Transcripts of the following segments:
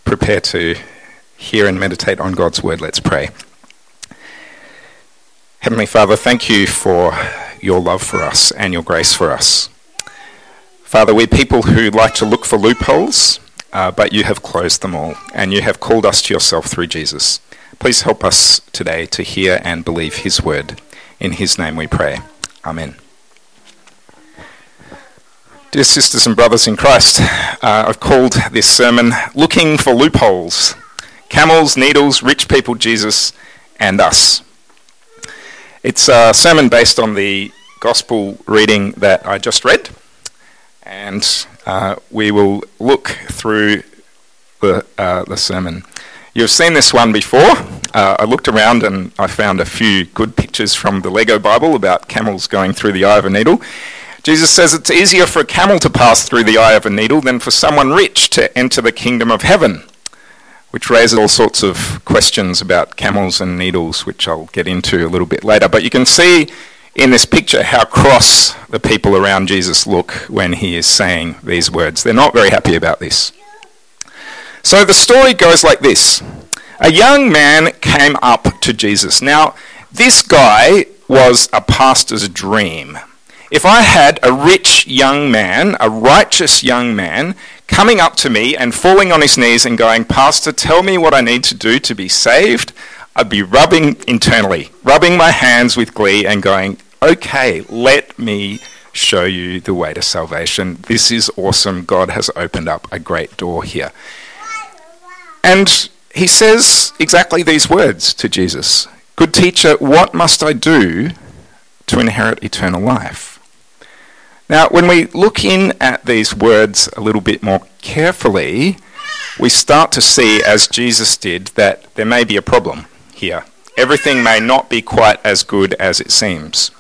prepare to hear and meditate on God's word, let's pray. Heavenly Father, thank you for your love for us and your grace for us. Father, we're people who like to look for loopholes, but you have closed them all, and you have called us to yourself through Jesus. Please help us today to hear and believe his word. In his name we pray. Amen. Dear sisters and brothers in Christ, I've called this sermon Looking for Loopholes. Camels, needles, rich people, Jesus, and us. It's a sermon based on the gospel reading that I just read, and we will look through the sermon. You've seen this one before. I looked around and I found a few good pictures from the Lego Bible about camels going through the eye of a needle. Jesus says it's easier for a camel to pass through the eye of a needle than for someone rich to enter the kingdom of heaven, which raises all sorts of questions about camels and needles, which I'll get into a little bit later. But you can see in this picture how cross the people around Jesus look when he is saying these words. They're not very happy about this. So the story goes like this. A young man came up to Jesus. Now, this guy was a pastor's dream. If I had a rich young man, a righteous young man, coming up to me and falling on his knees and going, "Pastor, tell me what I need to do to be saved," I'd be rubbing my hands with glee and going, "Okay, let me show you the way to salvation. This is awesome. God has opened up a great door here." And he says exactly these words to Jesus. "Good teacher, what must I do to inherit eternal life?" Now, when we look in at these words a little bit more carefully, we start to see, as Jesus did, that there may be a problem here. Everything may not be quite as good as it seems.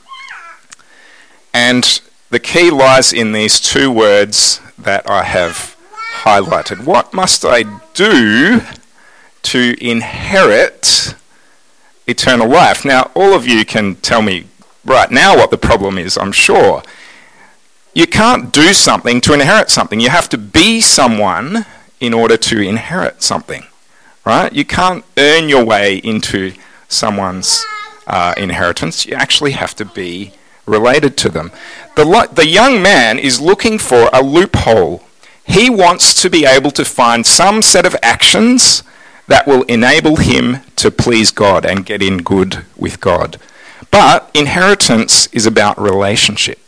And the key lies in these two words that I have highlighted. What must I do to inherit eternal life? Now, all of you can tell me right now what the problem is, I'm sure. You can't do something to inherit something. You have to be someone in order to inherit something, right? You can't earn your way into someone's inheritance. You actually have to be related to them. The young man is looking for a loophole. He wants to be able to find some set of actions that will enable him to please God and get in good with God. But inheritance is about relationship.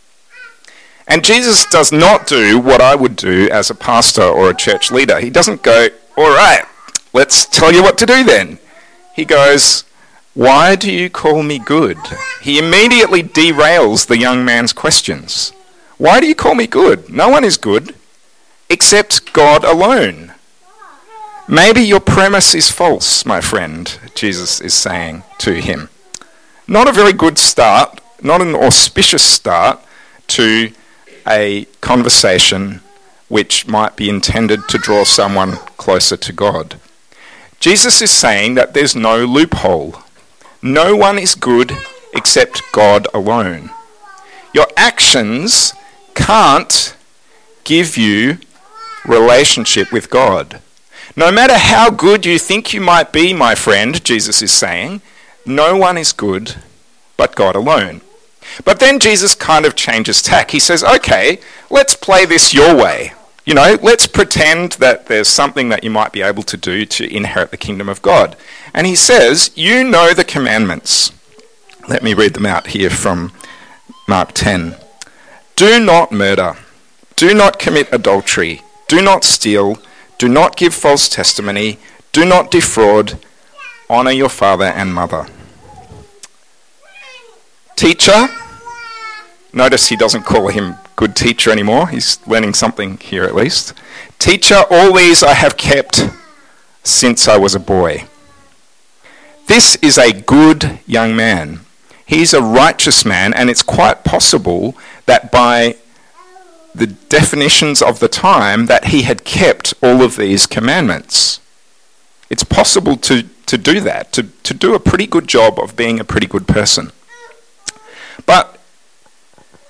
And Jesus does not do what I would do as a pastor or a church leader. He doesn't go, "All right, let's tell you what to do then." He goes, "Why do you call me good?" He immediately derails the young man's questions. Why do you call me good? No one is good except God alone. Maybe your premise is false, my friend, Jesus is saying to him. Not a very good start, not an auspicious start to a conversation which might be intended to draw someone closer to God. Jesus is saying that there's no loophole. No one is good except God alone. Your actions can't give you relationship with God. No matter how good you think you might be, my friend, Jesus is saying, no one is good but God alone. But then Jesus kind of changes tack. He says, "Okay, let's play this your way. Let's pretend that there's something that you might be able to do to inherit the kingdom of God." And he says, "You know the commandments." Let me read them out here from Mark 10. "Do not murder. Do not commit adultery. Do not steal. Do not give false testimony. Do not defraud. Honor your father and mother." Teacher. Notice he doesn't call him good teacher anymore. He's learning something here at least. "Teacher, all these I have kept since I was a boy." This is a good young man. He's a righteous man, and it's quite possible that by the definitions of the time that he had kept all of these commandments. It's possible to do that, to do a pretty good job of being a pretty good person. But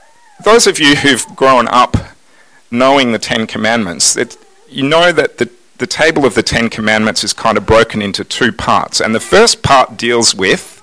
those of you who've grown up knowing the Ten Commandments, you know that the table of the Ten Commandments is kind of broken into two parts. And the first part deals with...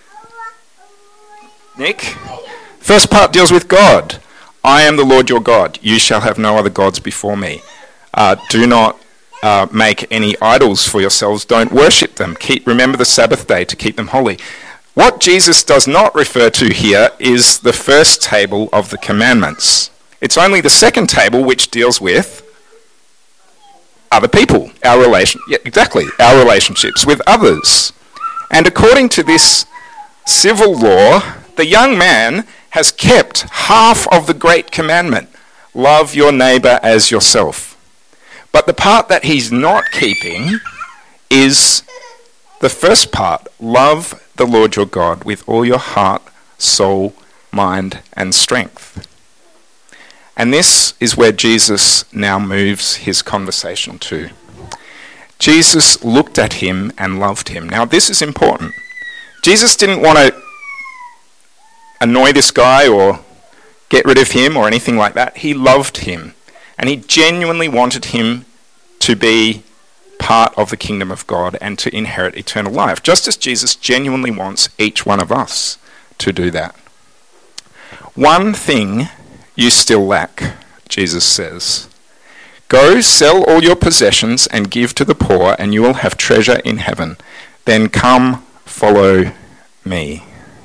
Nick? First part deals with God. I am the Lord your God. You shall have no other gods before me. Do not make any idols for yourselves. Don't worship them. Remember the Sabbath day to keep them holy. What Jesus does not refer to here is the first table of the commandments. It's only the second table which deals with other people, our relationships with others. And according to this civil law, the young man has kept half of the great commandment, love your neighbour as yourself. But the part that he's not keeping is the first part, love the Lord your God with all your heart, soul, mind and strength. And this is where Jesus now moves his conversation to. Jesus looked at him and loved him. Now this is important. Jesus didn't want to annoy this guy or get rid of him or anything like that. He loved him. And he genuinely wanted him to be part of the kingdom of God and to inherit eternal life, just as Jesus genuinely wants each one of us to do that. One thing you still lack, Jesus says. Go, sell all your possessions and give to the poor, and you will have treasure in heaven. Then come, follow me.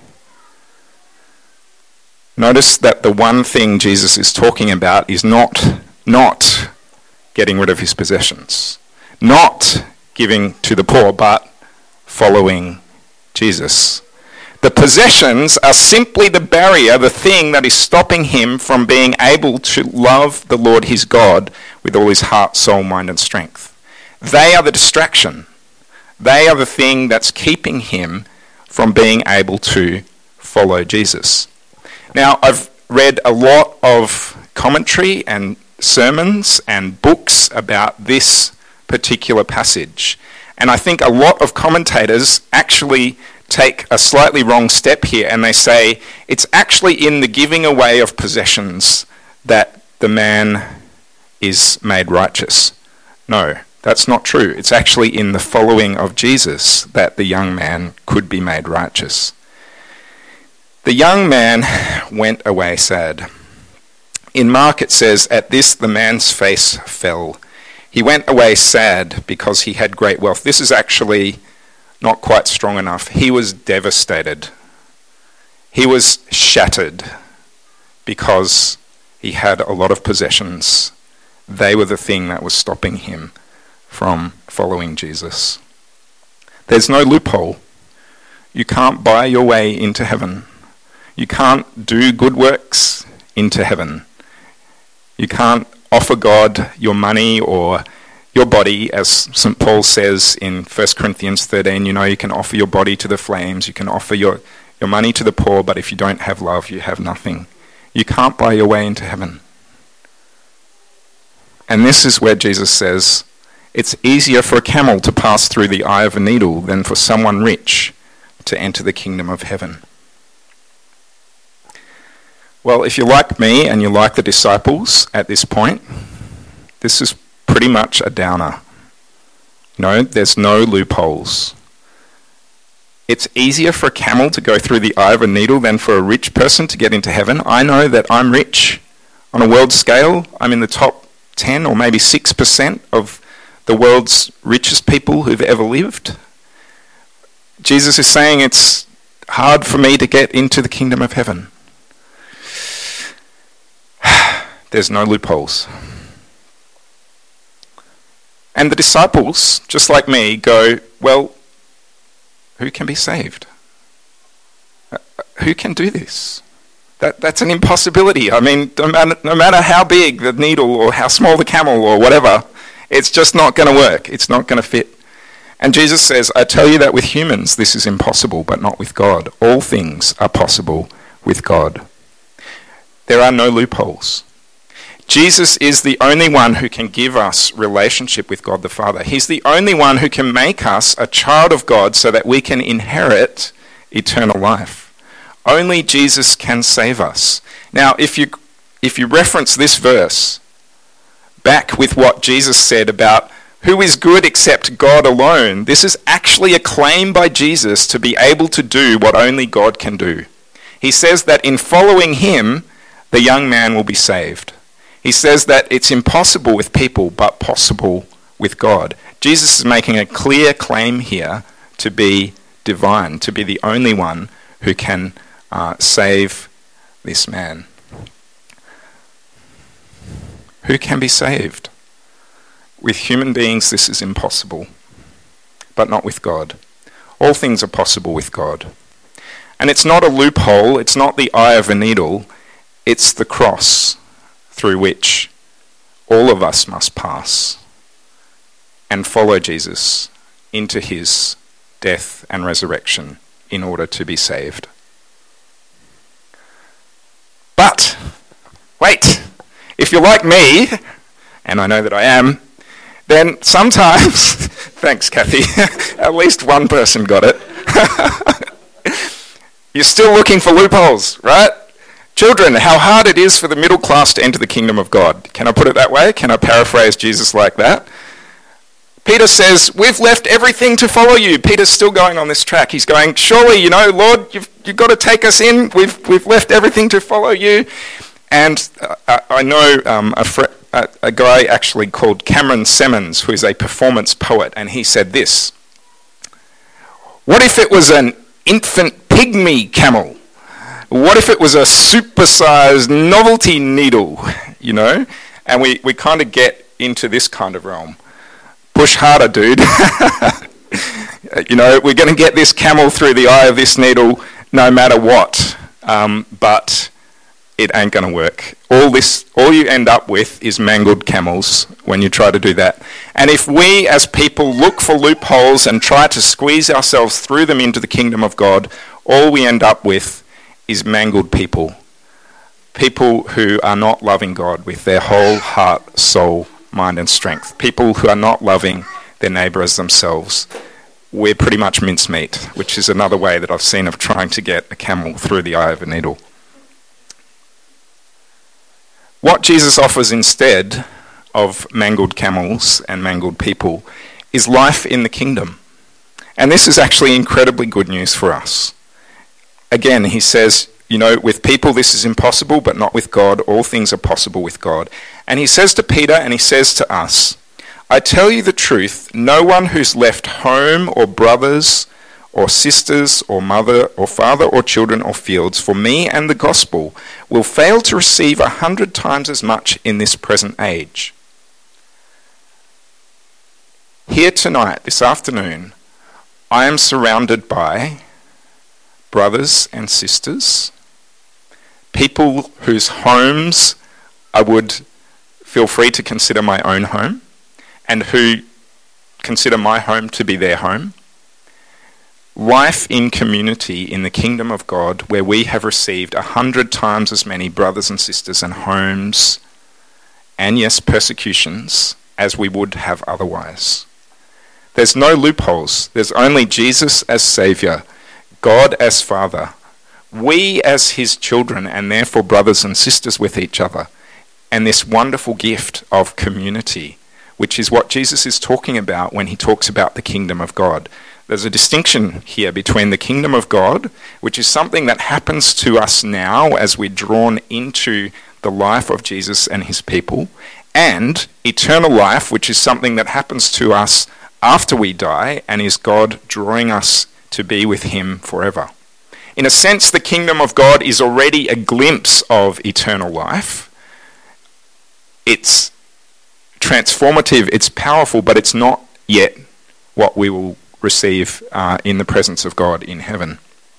Notice that the one thing Jesus is talking about is not getting rid of his possessions, not giving to the poor, but following Jesus. The possessions are simply the barrier, the thing that is stopping him from being able to love the Lord his God with all his heart, soul, mind and strength. They are the distraction. They are the thing that's keeping him from being able to follow Jesus. Now, I've read a lot of commentary and sermons and books about this particular passage. And I think a lot of commentators actually take a slightly wrong step here, and they say it's actually in the giving away of possessions that the man is made righteous. No, that's not true. It's actually in the following of Jesus that the young man could be made righteous. The young man went away sad. In Mark it says, at this the man's face fell. He went away sad because he had great wealth. This is actually not quite strong enough. He was devastated. He was shattered because he had a lot of possessions. They were the thing that was stopping him from following Jesus. There's no loophole. You can't buy your way into heaven. You can't do good works into heaven. You can't offer God your money or your body, as St. Paul says in 1 Corinthians 13, you can offer your body to the flames, you can offer your money to the poor, but if you don't have love, you have nothing. You can't buy your way into heaven. And this is where Jesus says, it's easier for a camel to pass through the eye of a needle than for someone rich to enter the kingdom of heaven. Well, if you're like me and you're like the disciples at this point, this is pretty much a downer. There's no loopholes. It's easier for a camel to go through the eye of a needle than for a rich person to get into heaven. I know that I'm rich. On a world scale, I'm in the top 10 or maybe 6% of the world's richest people who've ever lived. Jesus is saying it's hard for me to get into the kingdom of heaven. There's no loopholes. And the disciples, just like me, go, well, who can be saved? Who can do this? That's an impossibility. I mean, no matter how big the needle or how small the camel or whatever, it's just not going to work. It's not going to fit. And Jesus says, I tell you that with humans this is impossible, but not with God. All things are possible with God. There are no loopholes. Jesus is the only one who can give us relationship with God the Father. He's the only one who can make us a child of God so that we can inherit eternal life. Only Jesus can save us. Now, if you reference this verse back with what Jesus said about Who is good except God alone? This is actually a claim by Jesus to be able to do what only God can do. He says that in following him, the young man will be saved. He says that it's impossible with people, but possible with God. Jesus is making a clear claim here to be divine, to be the only one who can save this man. Who can be saved? With human beings, this is impossible, but not with God. All things are possible with God. And it's not a loophole, it's not the eye of a needle, it's the cross through which all of us must pass and follow Jesus into his death and resurrection in order to be saved. But, wait, if you're like me, and I know that I am, then sometimes, thanks Kathy, at least one person got it, you're still looking for loopholes, right? Children, how hard it is for the middle class to enter the kingdom of God. Can I put it that way? Can I paraphrase Jesus like that? Peter says, we've left everything to follow you. Peter's still going on this track. He's going, surely, Lord, you've got to take us in. We've left everything to follow you. And I know a guy actually called Cameron Simmons, who is a performance poet, and he said this: what if it was an infant pygmy camel? What if it was a supersized novelty needle, And we kind of get into this kind of realm. Push harder, dude. We're going to get this camel through the eye of this needle no matter what. But it ain't going to work. All you end up with is mangled camels when you try to do that. And if we as people look for loopholes and try to squeeze ourselves through them into the kingdom of God, all we end up with is mangled people. People who are not loving God with their whole heart, soul, mind and strength. People who are not loving their neighbour as themselves. We're pretty much mincemeat, which is another way that I've seen of trying to get a camel through the eye of a needle. What Jesus offers instead of mangled camels and mangled people is life in the kingdom. And this is actually incredibly good news for us. Again, he says, with people this is impossible, but not with God. All things are possible with God. And he says to Peter and he says to us, I tell you the truth, no one who's left home or brothers or sisters or mother or father or children or fields for me and the gospel will fail to receive 100 times as much in this present age. Here tonight, this afternoon, I am surrounded by brothers and sisters, people whose homes I would feel free to consider my own home, and who consider my home to be their home. Life in community in the kingdom of God, where we have received 100 times as many brothers and sisters and homes, and yes, persecutions, as we would have otherwise. There's no loopholes. There's only Jesus as Saviour, God as Father, we as his children and therefore brothers and sisters with each other, and this wonderful gift of community, which is what Jesus is talking about when he talks about the kingdom of God. There's a distinction here between the kingdom of God, which is something that happens to us now as we're drawn into the life of Jesus and his people, and eternal life, which is something that happens to us after we die and is God drawing us to be with him forever. In a sense, the kingdom of God is already a glimpse of eternal life. It's transformative, it's powerful, but it's not yet what we will receive in the presence of God in heaven.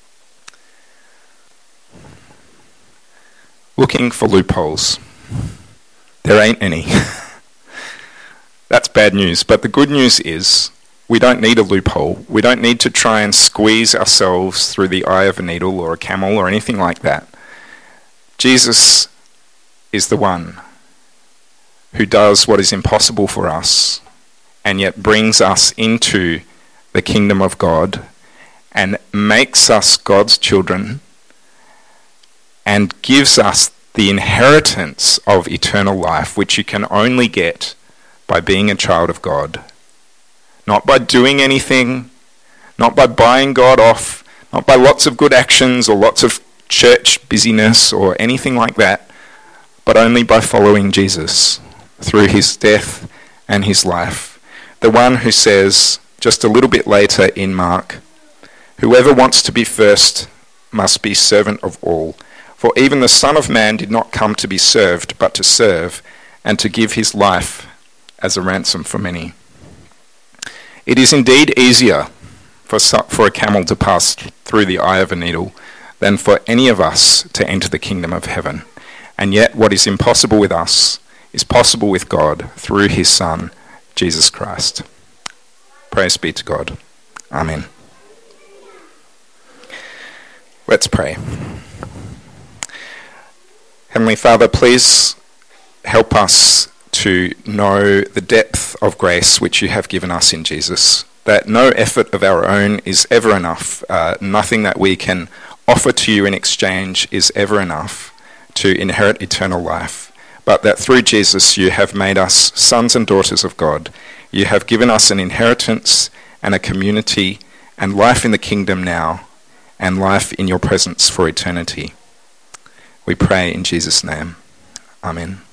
Looking for loopholes. There ain't any. That's bad news, but the good news is we don't need a loophole. We don't need to try and squeeze ourselves through the eye of a needle or a camel or anything like that. Jesus is the one who does what is impossible for us and yet brings us into the kingdom of God and makes us God's children and gives us the inheritance of eternal life, which you can only get by being a child of God not by doing anything, not by buying God off, not by lots of good actions or lots of church busyness or anything like that, but only by following Jesus through his death and his life. The one who says, just a little bit later in Mark, "Whoever wants to be first must be servant of all. For even the Son of Man did not come to be served, but to serve, and to give his life as a ransom for many." It is indeed easier for a camel to pass through the eye of a needle than for any of us to enter the kingdom of heaven. And yet what is impossible with us is possible with God through his Son, Jesus Christ. Praise be to God. Amen. Let's pray. Heavenly Father, please help us to know the depth of grace which you have given us in Jesus, that no effort of our own is ever enough. Nothing that we can offer to you in exchange is ever enough to inherit eternal life, but that through Jesus you have made us sons and daughters of God. You have given us an inheritance and a community and life in the kingdom now, and life in your presence for eternity. We pray in Jesus' name. Amen.